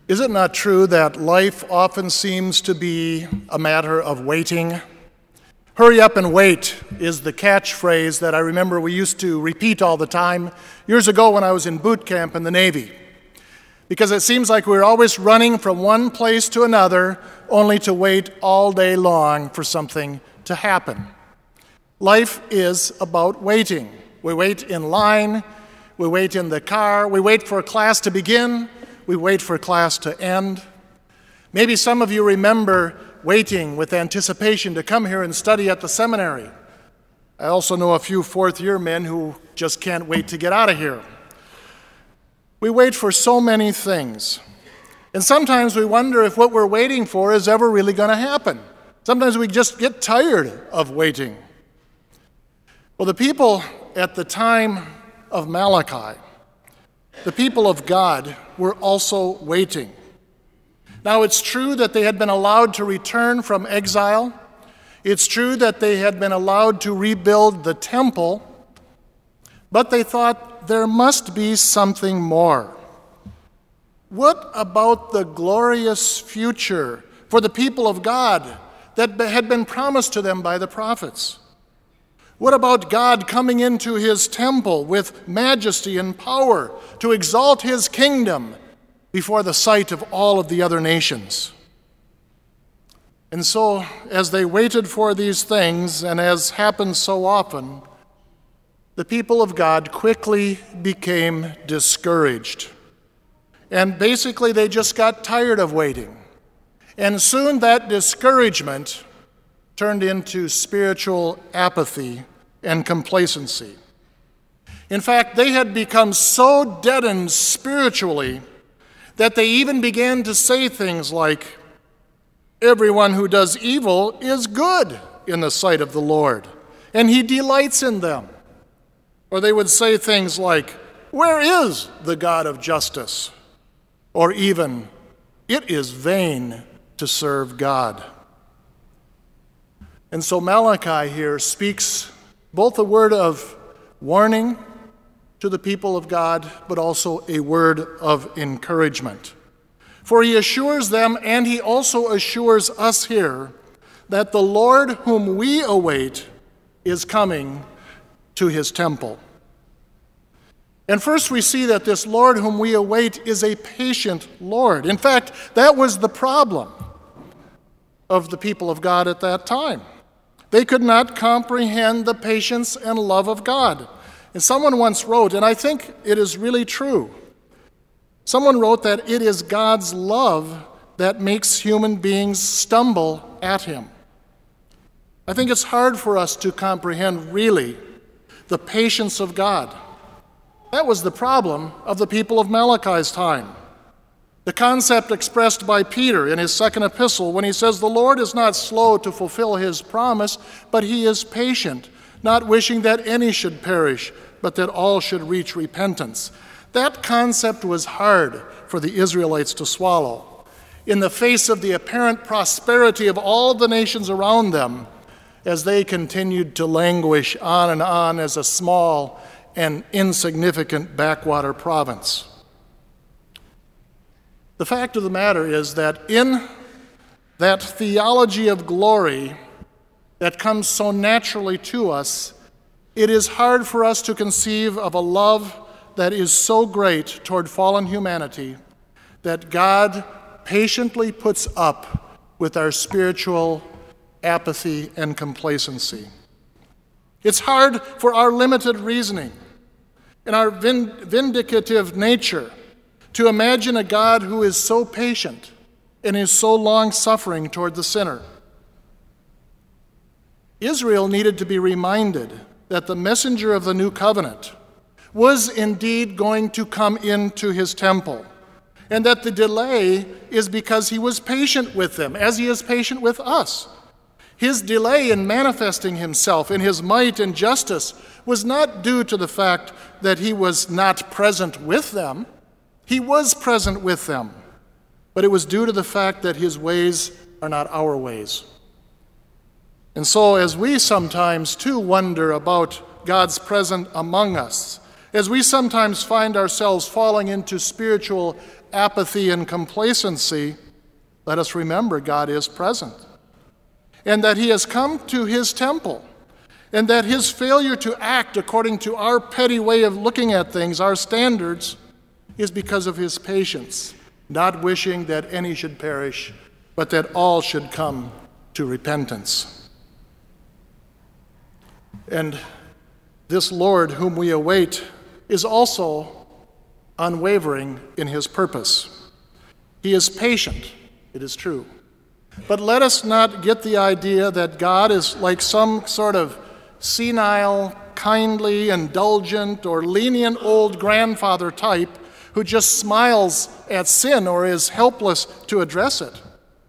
Is it not true that life often seems to be a matter of waiting? Hurry up and wait is the catchphrase that I remember we used to repeat all the time years ago when I was in boot camp in the Navy. Because it seems like we're always running from one place to another only to wait all day long for something to happen. Life is about waiting. We wait in line, we wait in the car, we wait for class to begin, we wait for class to end. Maybe some of you remember waiting with anticipation to come here and study at the seminary. I also know a few fourth-year men who just can't wait to get out of here. We wait for so many things. And sometimes we wonder if what we're waiting for is ever really going to happen. Sometimes we just get tired of waiting. Well, the people at the time of Malachi, the people of God, were also waiting. Now, it's true that they had been allowed to return from exile. It's true that they had been allowed to rebuild the temple, but they thought there must be something more. What about the glorious future for the people of God that had been promised to them by the prophets? What about God coming into his temple with majesty and power to exalt his kingdom before the sight of all of the other nations? And so, as they waited for these things, and as happens so often, the people of God quickly became discouraged. And basically, they just got tired of waiting. And soon that discouragement turned into spiritual apathy and complacency. In fact, they had become so deadened spiritually that they even began to say things like, "Everyone who does evil is good in the sight of the Lord, and he delights in them." Or they would say things like, "Where is the God of justice?" Or even, "It is vain to serve God." And so Malachi here speaks both a word of warning to the people of God, but also a word of encouragement. For he assures them, and he also assures us here, that the Lord whom we await is coming to his temple. And first we see that this Lord whom we await is a patient Lord. In fact, that was the problem of the people of God at that time. They could not comprehend the patience and love of God. And someone once wrote, and I think it is really true, someone wrote that it is God's love that makes human beings stumble at him. I think it's hard for us to comprehend really the patience of God. That was the problem of the people of Malachi's time. The concept expressed by Peter in his second epistle when he says, "The Lord is not slow to fulfill his promise, but he is patient, not wishing that any should perish, but that all should reach repentance." That concept was hard for the Israelites to swallow. In the face of the apparent prosperity of all the nations around them, as they continued to languish on as a small and insignificant backwater province. The fact of the matter is that in that theology of glory that comes so naturally to us, it is hard for us to conceive of a love that is so great toward fallen humanity that God patiently puts up with our spiritual apathy and complacency. It's hard for our limited reasoning and our vindicative nature to imagine a God who is so patient and is so long-suffering toward the sinner. Israel needed to be reminded that the messenger of the new covenant was indeed going to come into his temple, and that the delay is because he was patient with them, as he is patient with us. His delay in manifesting himself in his might and justice was not due to the fact that he was not present with them. He was present with them, but it was due to the fact that his ways are not our ways. And so as we sometimes too wonder about God's presence among us, as we sometimes find ourselves falling into spiritual apathy and complacency, let us remember God is present, and that he has come to his temple, and that his failure to act according to our petty way of looking at things, our standards, is because of his patience, not wishing that any should perish, but that all should come to repentance. And this Lord whom we await is also unwavering in his purpose. He is patient, it is true. But let us not get the idea that God is like some sort of senile, kindly, indulgent, or lenient old grandfather type who just smiles at sin or is helpless to address it.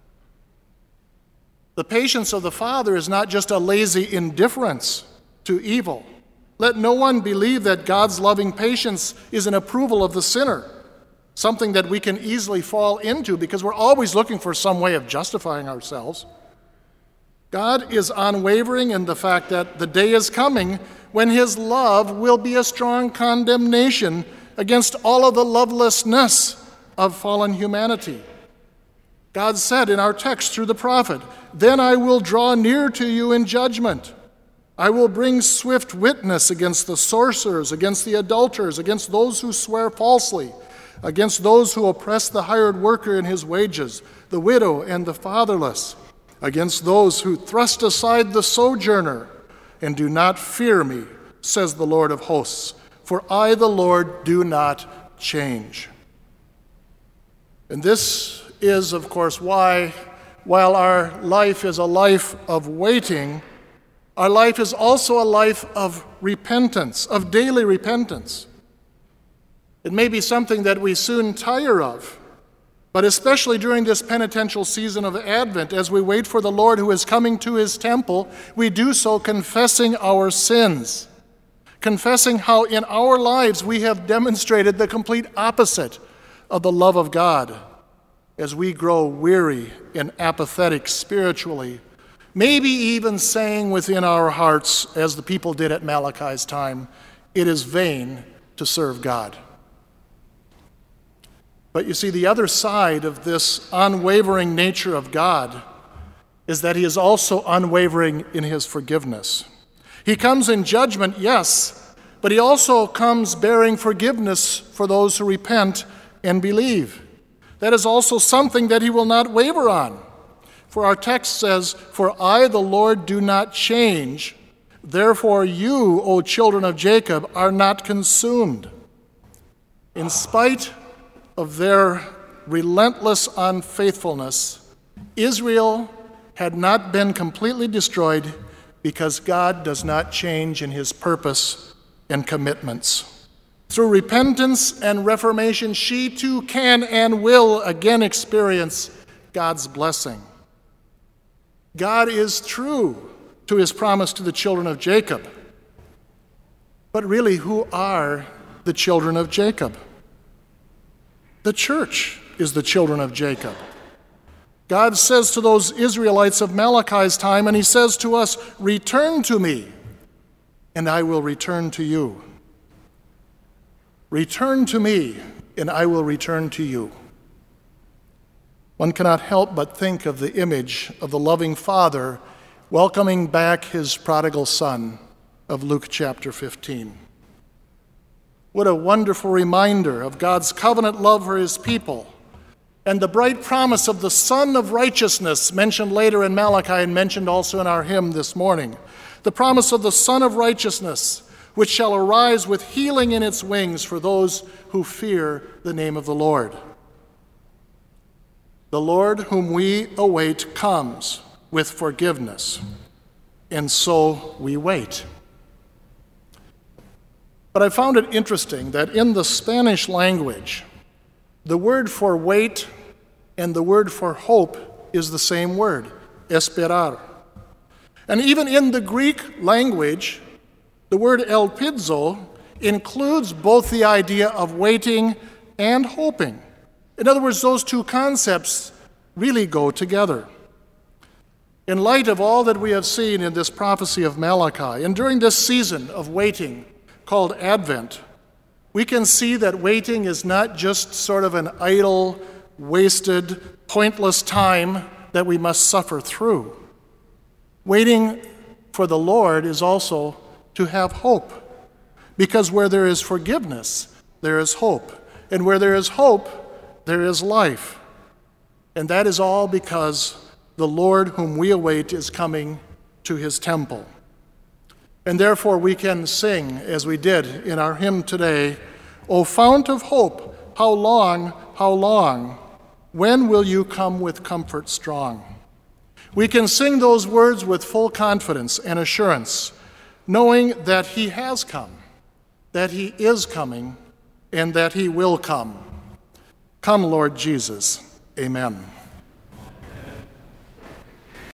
The patience of the Father is not just a lazy indifference to evil. Let no one believe that God's loving patience is an approval of the sinner, something that we can easily fall into because we're always looking for some way of justifying ourselves. God is unwavering in the fact that the day is coming when his love will be a strong condemnation against all of the lovelessness of fallen humanity. God said in our text through the prophet, "Then I will draw near to you in judgment. I will bring swift witness against the sorcerers, against the adulterers, against those who swear falsely, against those who oppress the hired worker in his wages, the widow and the fatherless, against those who thrust aside the sojourner and do not fear me, says the Lord of hosts. For I, the Lord, do not change." And this is, of course, why, while our life is a life of waiting, our life is also a life of repentance, of daily repentance. It may be something that we soon tire of, but especially during this penitential season of Advent, as we wait for the Lord who is coming to his temple, we do so confessing our sins, confessing how in our lives we have demonstrated the complete opposite of the love of God as we grow weary and apathetic spiritually, maybe even saying within our hearts, as the people did at Malachi's time, it is vain to serve God. But you see, the other side of this unwavering nature of God is that he is also unwavering in his forgiveness. He comes in judgment, yes, but he also comes bearing forgiveness for those who repent and believe. That is also something that he will not waver on. For our text says, "For I, the Lord, do not change. Therefore you, O children of Jacob, are not consumed." In spite of their relentless unfaithfulness, Israel had not been completely destroyed because God does not change in his purpose and commitments. Through repentance and reformation, she too can and will again experience God's blessing. God is true to his promise to the children of Jacob. But really, who are the children of Jacob? The church is the children of Jacob. God says to those Israelites of Malachi's time, and he says to us, "Return to me, and I will return to you." Return to me, and I will return to you. One cannot help but think of the image of the loving Father welcoming back his prodigal son of Luke chapter 15. What a wonderful reminder of God's covenant love for his people and the bright promise of the Son of Righteousness mentioned later in Malachi and mentioned also in our hymn this morning. The promise of the Son of Righteousness, which shall arise with healing in its wings for those who fear the name of the Lord. The Lord whom we await comes with forgiveness, and so we wait. But I found it interesting that in the Spanish language, the word for wait and the word for hope is the same word, esperar. And even in the Greek language, the word elpizo includes both the idea of waiting and hoping. In other words, those two concepts really go together. In light of all that we have seen in this prophecy of Malachi, and during this season of waiting called Advent, we can see that waiting is not just sort of an idle, wasted, pointless time that we must suffer through. Waiting for the Lord is also to have hope, because where there is forgiveness, there is hope. And where there is hope, there is life. And that is all because the Lord whom we await is coming to his temple. And therefore we can sing, as we did in our hymn today, "O fount of hope, how long, when will you come with comfort strong?" We can sing those words with full confidence and assurance, knowing that he has come, that he is coming, and that he will come. Come, Lord Jesus. Amen.